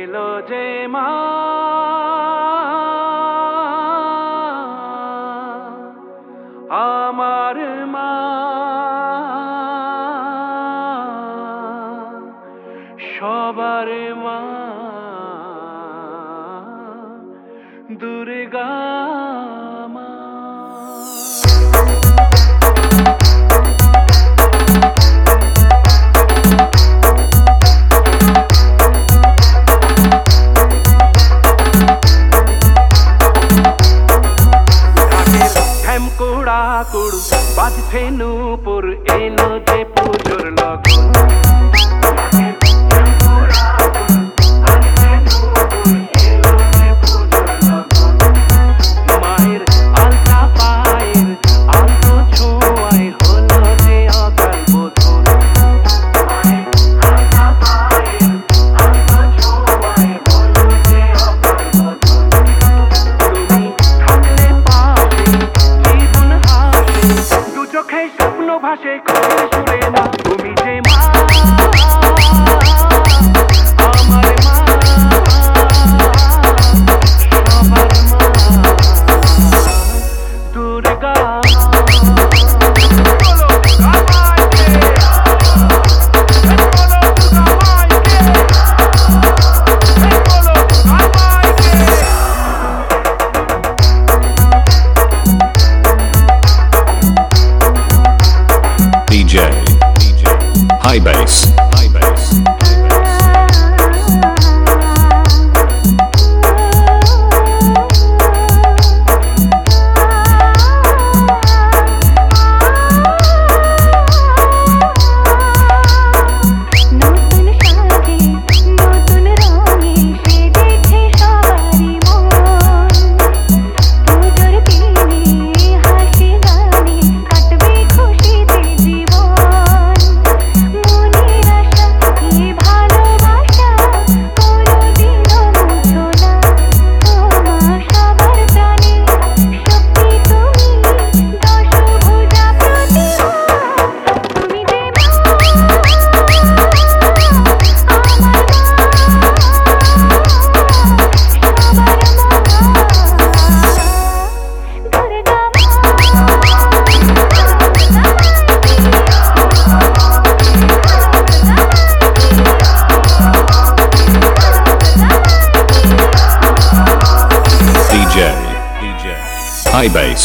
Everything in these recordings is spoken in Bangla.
এলো যে মা আমার মা সবার মা দুর্গা মা। কুড় বাজছে নূপুর এলো যে পুজোর লগন মায়ের আলতা পায়ের আলতো ছোঁয়ায় হলো যে অকাল বোধন তুমি থাকলে পাশে জীবন দু চোখে স্বপ্ন ভাসে কখনো সুরে মা তুমি যে মা আমার মা সবার মা Durga High bass. High bass.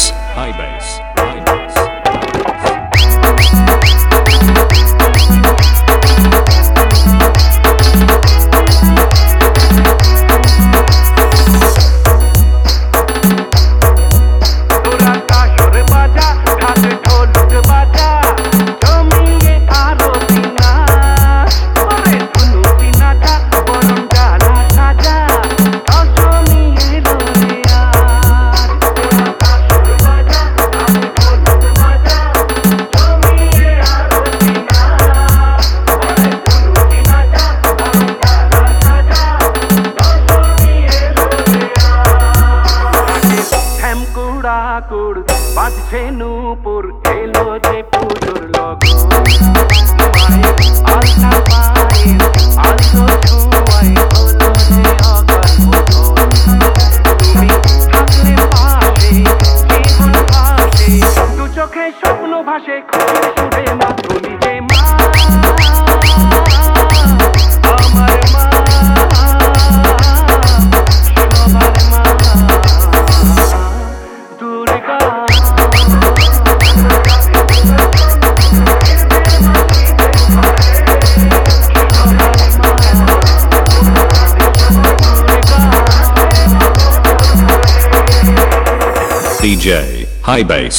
কুড় বাজছে নূপুর এলো যে পুজোর লগন মায়ের আলতা পায়ের আলতো ছোঁয়ায় হলো যে অকাল বোধন তুমি থাকলে পাশে জীবন ভাসে দু চোখে স্বপ্ন ভাসে খুশির সুরে মা তুমি যে মা আমার মা সবার মা দুর্গা DJ High bass.